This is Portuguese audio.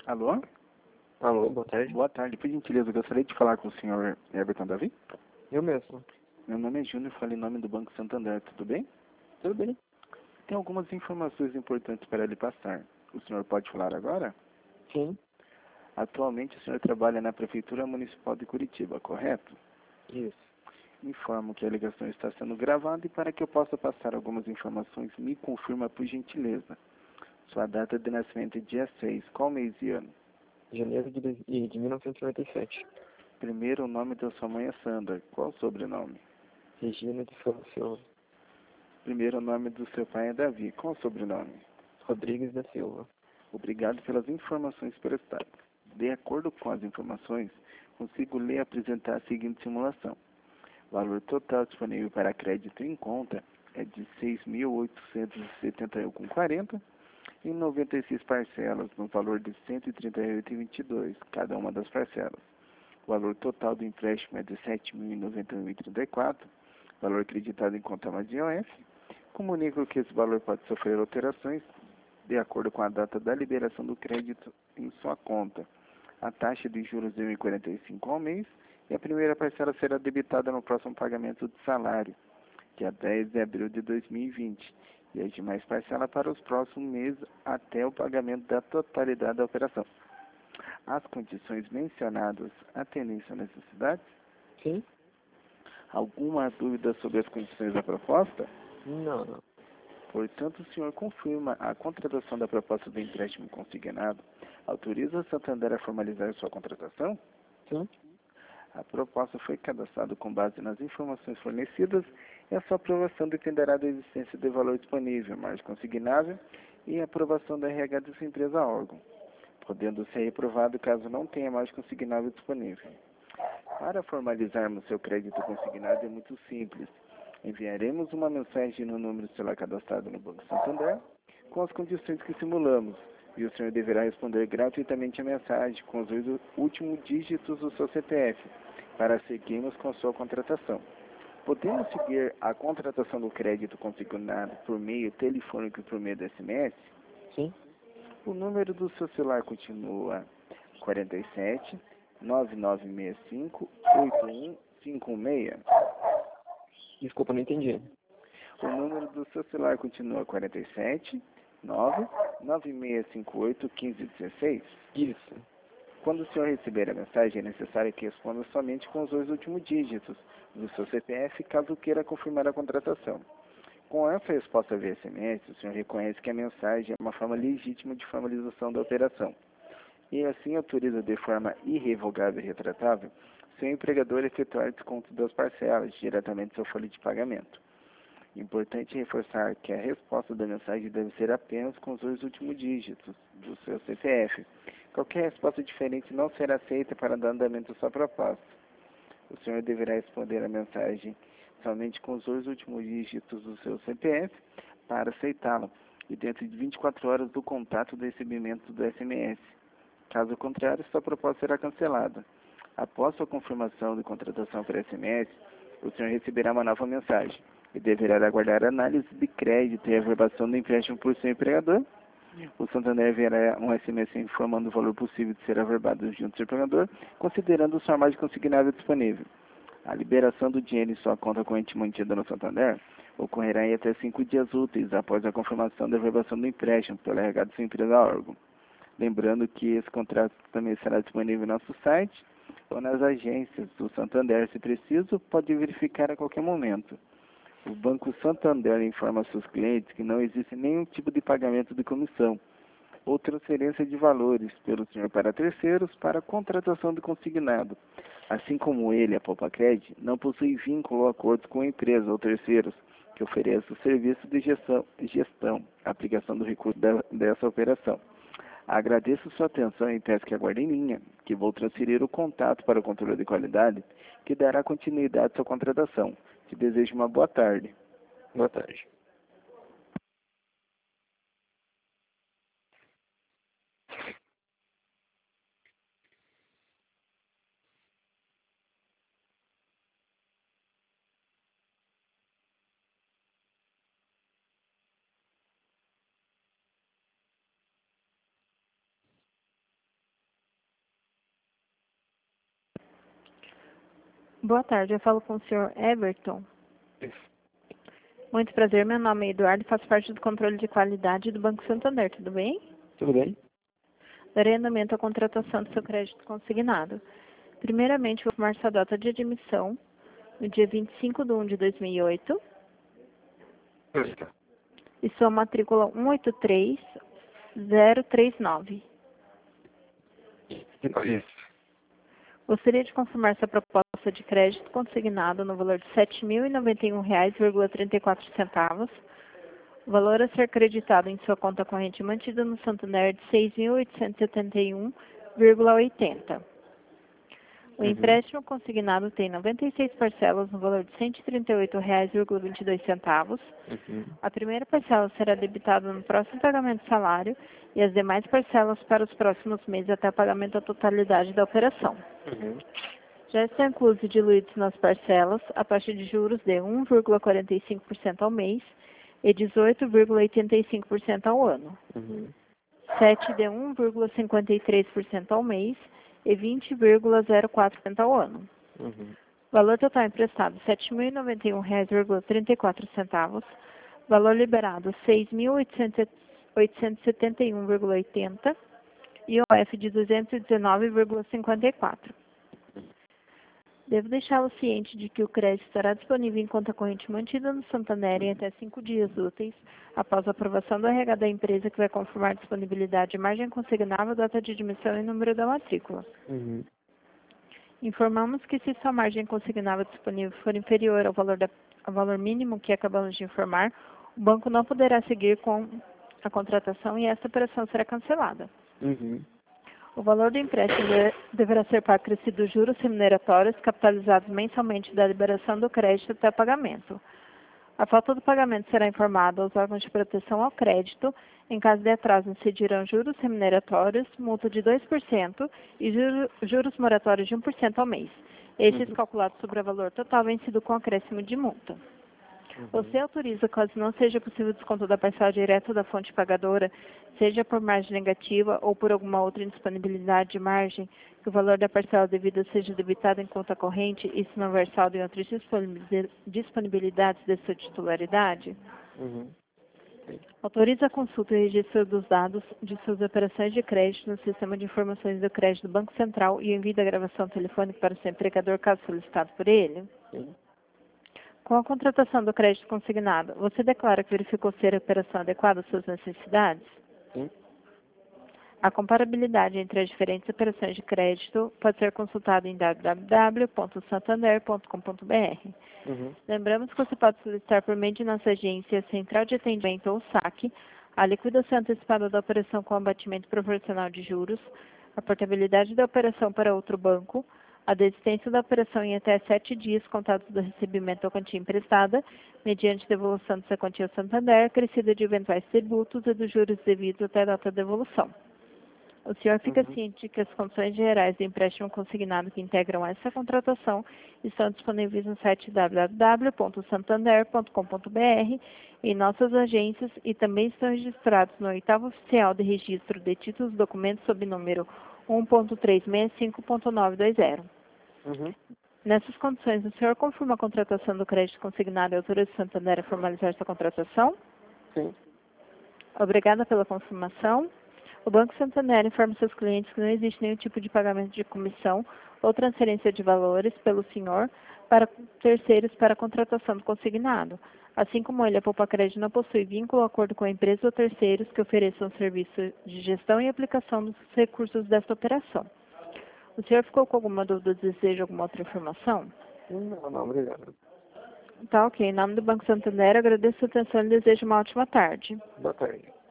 Alô? Alô, boa tarde. Boa tarde. Por gentileza, eu gostaria de falar com o senhor Everton Davi. Eu mesmo. Meu nome é Júnior, falo em nome do Banco Santander, tudo bem? Tudo bem? Tem algumas informações importantes para lhe passar. O senhor pode falar agora? Sim, Atualmente o senhor trabalha na Prefeitura Municipal de Curitiba, correto? isso. Informo que a ligação está sendo gravada e para que eu possa passar algumas informações, me confirma por gentileza. Sua data de nascimento é dia 6, qual mês e ano? Janeiro de 1997. Primeiro, o nome da sua mãe é Sandra, qual o sobrenome? Regina de Souza Silva. Primeiro, o nome do seu pai é Davi, qual o sobrenome? Rodrigues da Silva. Obrigado pelas informações prestadas. De acordo com as informações, consigo lhe apresentar a seguinte simulação. O valor total disponível para crédito em conta é de R$ 6.871,40 em 96 parcelas, no valor de R$ 138,22 cada uma das parcelas. O valor total do empréstimo é de R$ 7.091,34, valor acreditado em conta mais IOF. Comunico que esse valor pode sofrer alterações de acordo com a data da liberação do crédito em sua conta. A taxa de juros de 1,45 ao mês e a primeira parcela será debitada no próximo pagamento de salário, dia 10 de abril de 2020, e as demais parcelas para os próximos meses até o pagamento da totalidade da operação. As condições mencionadas atendem sua necessidade? Sim? Alguma dúvida sobre as condições da proposta? Não. Portanto, o senhor confirma a contratação da proposta do empréstimo consignado, autoriza a Santander a formalizar sua contratação? Sim? A proposta foi cadastrada com base nas informações fornecidas e a sua aprovação dependerá da existência de valor disponível, margem consignável e aprovação da RH de sua empresa órgão, podendo ser reprovado caso não tenha margem consignável disponível. Para formalizarmos seu crédito consignado é muito simples. Enviaremos uma mensagem no número celular cadastrado no Banco Santander com as condições que simulamos e o senhor deverá responder gratuitamente a mensagem com os últimos dígitos do seu CPF para seguirmos com a sua contratação. Podemos seguir a contratação do crédito consignado por meio telefônico e por meio do SMS? Sim? O número do seu celular continua 47 9965 81516. Desculpa, não entendi. O número do seu celular continua 47 99658 1516. Isso. Quando o senhor receber a mensagem, é necessário que responda somente com os dois últimos dígitos do seu CPF, caso queira confirmar a contratação. Com essa resposta via SMS, o senhor reconhece que a mensagem é uma forma legítima de formalização da operação e assim autoriza de forma irrevogável e retratável seu empregador a efetuar desconto das parcelas diretamente do seu folha de pagamento. Importante reforçar que a resposta da mensagem deve ser apenas com os dois últimos dígitos do seu CPF. Qualquer resposta diferente não será aceita para dar andamento à sua proposta. O senhor deverá responder a mensagem somente com os dois últimos dígitos do seu CPF para aceitá-la e dentro de 24 horas do contato do recebimento do SMS. Caso contrário, sua proposta será cancelada. Após sua confirmação de contratação por SMS, o senhor receberá uma nova mensagem e deverá aguardar a análise de crédito e a averbação do empréstimo por seu empregador. O Santander enviará um SMS informando o valor possível de ser averbado junto ao seu empregador, considerando sua margem consignável disponível. A liberação do dinheiro em sua conta corrente mantida no Santander ocorrerá em até 5 dias úteis após a confirmação da averbação do empréstimo pela RH de sua empresa órgão. Lembrando que esse contrato também será disponível no nosso site ou nas agências do Santander, se preciso, pode verificar a qualquer momento. O Banco Santander informa a seus clientes que não existe nenhum tipo de pagamento de comissão ou transferência de valores pelo senhor para terceiros para a contratação de consignado. Assim como ele, a Poupacred, não possui vínculo ou acordo com a empresa ou terceiros que ofereçam o serviço de gestão, aplicação do recurso dessa operação. Agradeço sua atenção e peço que aguarde em linha, que vou transferir o contato para o controle de qualidade, que dará continuidade à sua contratação. Te desejo uma boa tarde. Boa tarde. Boa tarde, eu falo com o senhor Everton. Isso. Muito prazer, meu nome é Eduardo e faço parte do controle de qualidade do Banco Santander, tudo bem? Tudo bem? Darei andamento à contratação do seu crédito consignado. Primeiramente, vou formar sua data de admissão no dia 25/1/2008 Isso. e sua matrícula 183039. Isso. Gostaria de confirmar sua proposta de crédito consignado no valor de R$ 7.091,34. O valor a ser creditado em sua conta corrente mantida no Santander de R$ 6.871,80. O empréstimo consignado tem 96 parcelas no valor de R$ 138,22. A primeira parcela será debitada no próximo pagamento do salário e as demais parcelas para os próximos meses até o pagamento da totalidade da operação. Já estão inclusos e diluídos nas parcelas a taxa de juros de 1,45% ao mês e 18,85% ao ano. 7 de 1,53% ao mês e 20,04% ao ano. Valor total emprestado R$ 7.091,34. Valor liberado R$ 6.871,80 e OF de 219,54. Devo deixá-lo ciente de que o crédito estará disponível em conta corrente mantida no Santander em até 5 dias úteis, após a aprovação do RH da empresa, que vai confirmar a disponibilidade de margem consignável, data de admissão e número da matrícula. Informamos que, se sua margem consignável disponível for inferior ao valor mínimo que acabamos de informar, o banco não poderá seguir com a contratação e esta operação será cancelada. O valor do empréstimo deverá ser pago acrescido dos juros remuneratórios capitalizados mensalmente da liberação do crédito até o pagamento. A falta do pagamento será informada aos órgãos de proteção ao crédito. Em caso de atraso, incidirão juros remuneratórios, multa de 2% e juros moratórios de 1% ao mês. Estes calculados sobre o valor total vencido com acréscimo de multa. Você autoriza, caso não seja possível desconto da parcela direta da fonte pagadora, seja por margem negativa ou por alguma outra indisponibilidade de margem, que o valor da parcela devida seja debitado em conta corrente e se não houver saldo em outras disponibilidades de sua titularidade? Autoriza a consulta e registro dos dados de suas operações de crédito no Sistema de Informações do Crédito do Banco Central e o envio da gravação telefônica para o seu empregador, caso solicitado por ele? Com a contratação do crédito consignado, você declara que verificou ser a operação adequada às suas necessidades? A comparabilidade entre as diferentes operações de crédito pode ser consultada em www.santander.com.br. Lembramos que você pode solicitar por meio de nossa agência, central de atendimento ou SAC, a liquidação antecipada da operação com abatimento proporcional de juros, a portabilidade da operação para outro banco, a desistência da operação em até 7 dias contados do recebimento da quantia emprestada, mediante devolução dessa quantia ao Santander, acrescida de eventuais tributos e dos juros devidos até a data da devolução. O senhor fica ciente de que as condições gerais do empréstimo consignado que integram essa contratação estão disponíveis no site www.santander.com.br, em nossas agências, e também estão registrados no 8º Oficial de Registro de Títulos e Documentos sob número 1.365.920. Nessas condições, o senhor confirma a contratação do crédito consignado e autoriza o Santander a formalizar essa contratação? Sim. Obrigada pela confirmação. O Banco Santander informa seus clientes que não existe nenhum tipo de pagamento de comissão ou transferência de valores pelo senhor para terceiros para a contratação do consignado. Assim como ele, a Poupa Crédito não possui vínculo ou acordo com a empresa ou terceiros que ofereçam serviço de gestão e aplicação dos recursos desta operação. O senhor ficou com alguma dúvida ou deseja alguma outra informação? Não, obrigado. Tá ok. Em nome do Banco Santander, agradeço a atenção e desejo uma ótima tarde. Boa tarde.